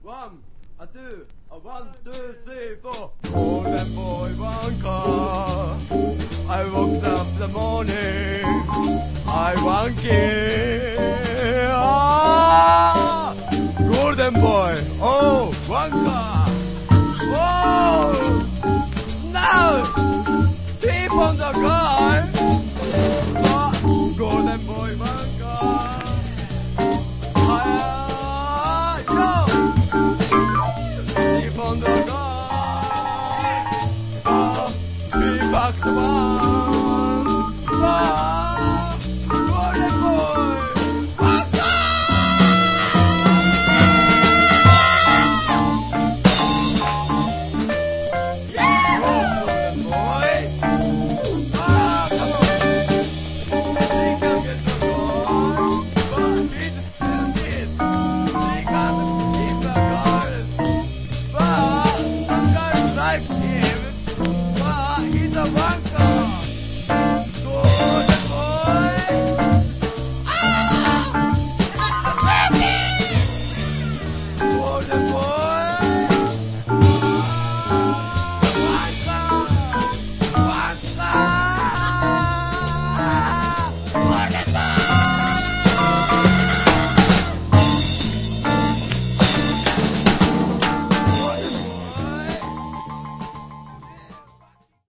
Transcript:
One, a two, a 1, 2, 3, 4. Golden boy, one car. I woke up the morning. I want key. Ah! Golden boy, oh, one car. Whoa! Now, deep on the ground.